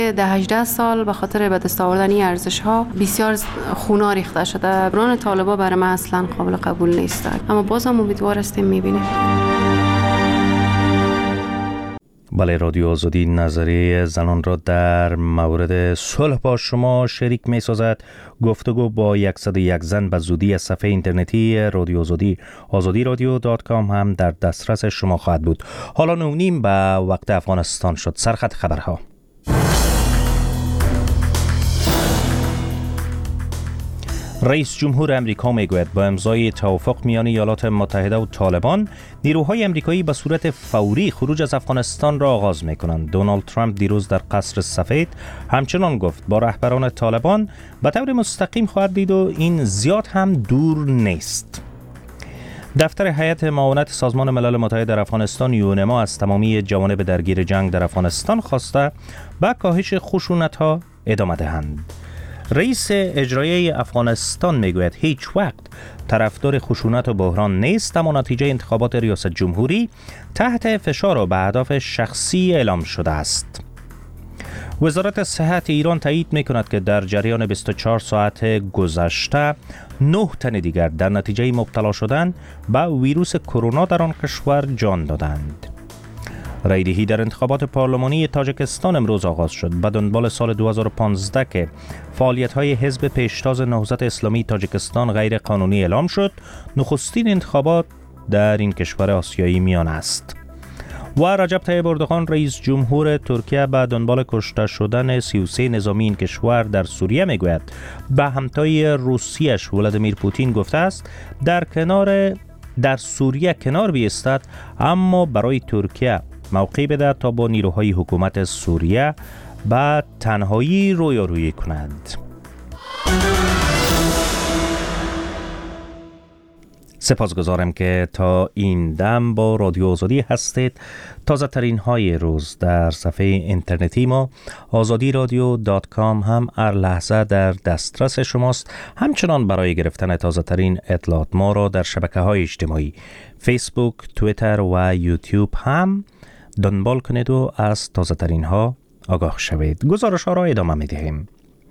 ده 18 سال به خاطر به دست آوردن این ارزش‌ها بسیار خون‌ها ریخته شده. بران طالبان برای من اصلا قابل قبول نیست، اما بازم امیدوار هستیم می‌بینیم. بله، رادیو آزادی نظریه زنان را در مورد صلح با شما شریک می سازد. گفتگو با 101 زن به زودی از صفحه اینترنتی رادیو آزادی azadiradio.com هم در دسترس شما خواهد بود. حالا 9:30 به وقت افغانستان شد. سرخط خبرها. رئیس جمهور امریکا میگوید با امضای توافق میان ایالات متحده و طالبان، نیروهای امریکایی به صورت فوری خروج از افغانستان را آغاز میکنند. دونالد ترامپ دیروز در قصر سفید همچنان گفت با رهبران طالبان به طور مستقیم خواهد دید و این زیاد هم دور نیست. دفتر هیئت معاونت سازمان ملل متحد در افغانستان یونما از تمامی جوانب درگیر جنگ در افغانستان خواسته به کاهش خشونت‌ها ادامه دهند. رئیس اجرایی افغانستان میگوید هیچ وقت طرفدار خشونت و بحران نیست، اما نتیجه انتخابات ریاست جمهوری تحت فشار و به اهداف شخصی اعلام شده است. وزارت صحت ایران تایید میکند که در جریان 24 ساعت گذشته 9 تن دیگر در نتیجه مبتلا شدن به ویروس کرونا در آن کشور جان دادند. رایدهی در انتخابات پارلمانی تاجیکستان امروز آغاز شد. به دنبال سال 2015 که فعالیت‌های حزب پیشتاز نهضت اسلامی تاجیکستان غیر قانونی اعلام شد، نخستین انتخابات در این کشور آسیایی میان است. و رجب طیب اردوغان رئیس جمهور ترکیه به دنبال کشته شدن 33 نظامی این کشور در سوریه میگوید به همتای روسیش ولادیمیر پوتین گفته است در سوریه کنار بیستد، اما برای ترکیه موقع بده تا با نیروهای حکومت سوریه به تنهایی رویارویی کند. سپاسگزارم که تا این دم با رادیو آزادی هستید. تازه ترین های روز در صفحه اینترنتی ما azadiradio.com هم هر لحظه در دسترس شماست. همچنان برای گرفتن تازه ترین اطلاعات ما را در شبکه های اجتماعی فیسبوک، توییتر و یوتیوب هم دنبال کنید و از تازه ترین ها آگاه شوید. گزارش ها را ادامه می دهیم.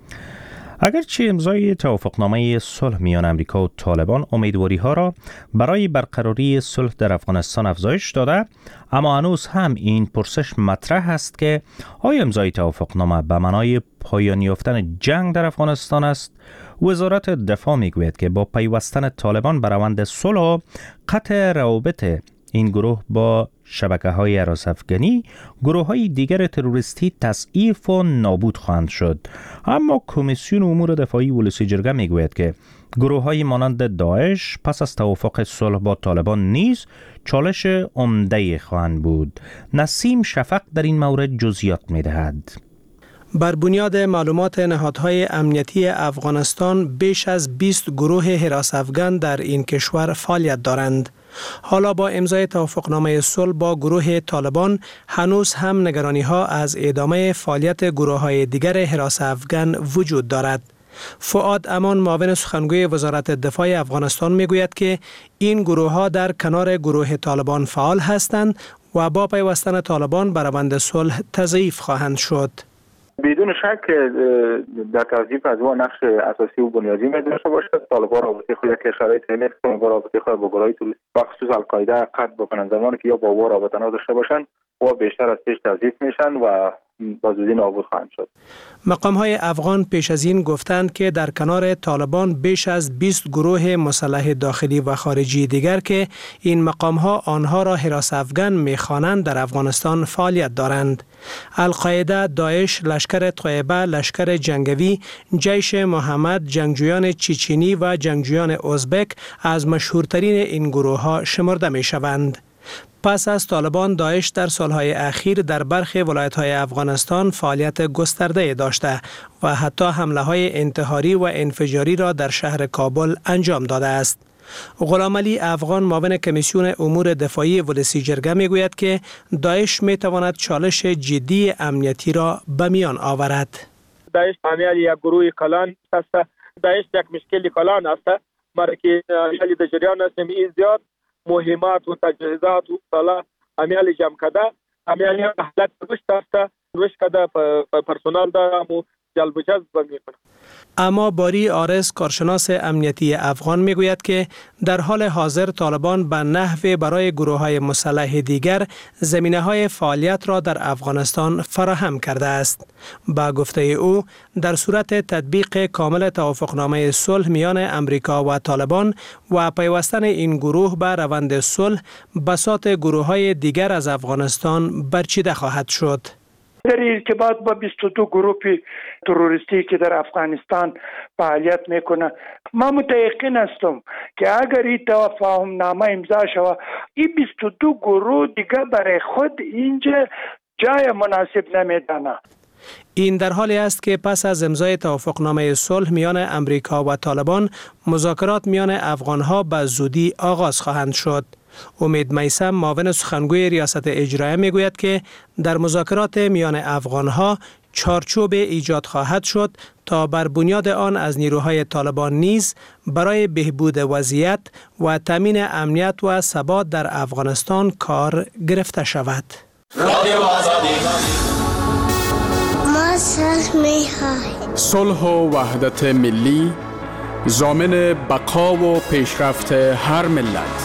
اگرچه امضای توافقنامه صلح میان امریکا و طالبان امیدواری ها را برای برقراری صلح در افغانستان افزایش داده، اما هنوز هم این پرسش مطرح است که آیا امضای توافقنامه به معنای پایان یافتن جنگ در افغانستان است؟ وزارت دفاع میگوید که با پیوستن طالبان به روند صلح و قطع روابط این گروه با شبکه‌های هراس‌افکنی، گروه‌های دیگر تروریستی تضعیف و نابود خواهند شد. اما کمیسیون امور دفاعی ولسی جرگه میگوید که گروه‌های مانند داعش پس از توافق صلح با طالبان نیز چالش عمده خواهند بود. نسیم شفق در این مورد جزئیات می‌دهد. بر بنیاد معلومات نهادهای امنیتی افغانستان بیش از 20 گروه حراس‌افکن در این کشور فعالیت دارند. حالا با امضای توافقنامه صلح با گروه طالبان هنوز هم نگرانی‌ها از ادامه فعالیت گروه‌های دیگر حراس‌افکن وجود دارد. فؤاد امان معاون سخنگوی وزارت دفاع افغانستان میگوید که این گروه‌ها در کنار گروه طالبان فعال هستند و با پیوستن طالبان بر روند صلح تضعیف خواهند شد. بدون شک در تضعیف از او نقش اساسی و بنیادی می داشته باشد. طالبان رابطه خود که شرایط اینه که رابطه خود با گروه‌های تروریستی و خصوص القاعده قطع بکنن، زمانی که یا با او رابطه نداشته باشند و بیشتر از پیش تضعیف میشن و با زودی نابود خواهند شد. مقام‌های افغان پیش از این گفتند که در کنار طالبان بیش از 20 گروه مسلح داخلی و خارجی دیگر که این مقام‌ها آنها را حراس‌افکن می‌خوانند در افغانستان فعالیت دارند. القاعده، داعش، لشکر طیبه، لشکر جنگوی، جیش محمد، جنگجویان چچنی و جنگجویان ازبک از مشهورترین این گروه‌ها شمرده می‌شوند. پس از طالبان، داعش در سالهای اخیر در برخی ولایت‌های افغانستان فعالیت گسترده داشته و حتی حمله‌های انتحاری و انفجاری را در شهر کابل انجام داده است. غلامعلی افغان معاون کمیسیون امور دفاعی ولسی جرگه میگوید که داعش میتواند چالش جدی امنیتی را به میان آورد. داعش عمل یک گروه کلان است. داعش یک مشکل کلان است. مرکز عمل در جریان است زیاد مهمات و تجهیزات و سلاح عمل جمع کرده. عمل حالت گشت است. روش کده پرسونال دارم و جلب و جذب میکنه. اما باری آرس کارشناس امنیتی افغان میگوید که در حال حاضر طالبان به نحو برای گروه‌های مسلح دیگر زمینه‌های فعالیت را در افغانستان فراهم کرده است. با گفته او در صورت تطبیق کامل توافقنامه صلح میان امریکا و طالبان و پیوستن این گروه به روند صلح بساط گروه‌های دیگر از افغانستان برچیده خواهد شد. در ارتباط با 22 گروه تروریستی که در افغانستان فعالیت میکنه، ما متيقن هستم که اگر این تفاهم نامه امضا شود، این 22 گروه دیگه برای خود اینجا جای مناسب نمیدانه. این در حالی است که پس از امضای توافقنامه صلح میان امریکا و طالبان، مذاکرات میان افغانها به زودی آغاز خواهند شد. امید میثم معاون سخنگوی ریاست اجرایه میگوید که در مذاکرات میان افغانها چارچوب ایجاد خواهد شد تا بر بنیاد آن از نیروهای طالبان نیز برای بهبود وضعیت و تامین امنیت و ثبات در افغانستان کار گرفته شود. ما صلح و وحدت ملی ضامن بقا و پیشرفت هر ملت.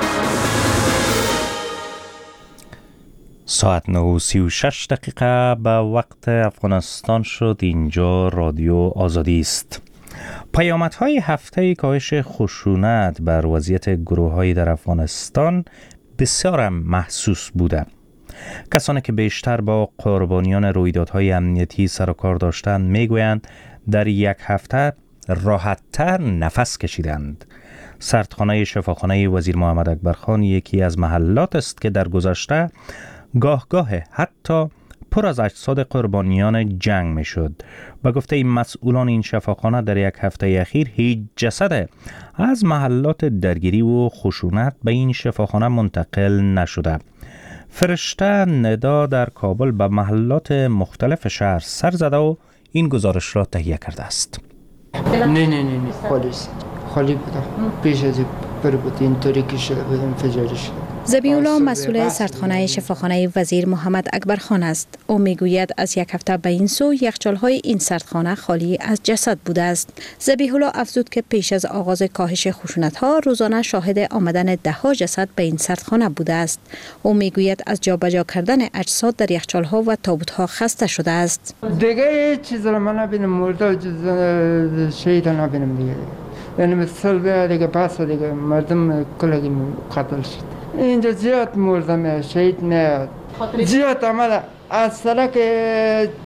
ساعت 9:36 به وقت افغانستان شد. اینجا رادیو آزادی است. پیامدهای هفته کاهش خشونت بر وضعیت گروه‌های در افغانستان بسیار محسوس بوده. کسانی که بیشتر با قربانیان رویدادهای امنیتی سر و کار داشتند میگویند در یک هفته راحت‌تر نفس کشیدند. سردخانه شفاخانه وزیر محمد اکبرخان یکی از محلات است که در گذشته گاه حتی پر از اجساد قربانیان جنگ می شد. به گفته مسئولان این شفاخانه در یک هفته اخیر هیچ جسد از محلات درگیری و خشونت به این شفاخانه منتقل نشده. فرشته ندا در کابل به محلات مختلف شهر سر زده و این گزارش را تهیه کرده است. نه خالی بوده. پیش از بر بود اینطوری که شده بود انفجاری شد. ذبیح‌الله مسئول سردخانه شفاخانه وزیر محمد اکبرخان است. او میگوید از یک هفته به این سو یخچال‌های این سردخانه خالی از جسد بوده است. ذبیح‌الله افزود که پیش از آغاز کاهش خشونت‌ها روزانه شاهد آمدن ده‌ها جسد به این سردخانه بوده است. او میگوید از جابجا کردن اجساد در یخچال‌ها و تابوت‌ها خسته شده است. دیگه چیزی را من نبینم، مرده و شهید نبینم دیگه. یعنی مثل دیگه پس دیگه مردم کلگی قتل شد. اینجا زیاد مردم شهید نه زیاد آمده از سرک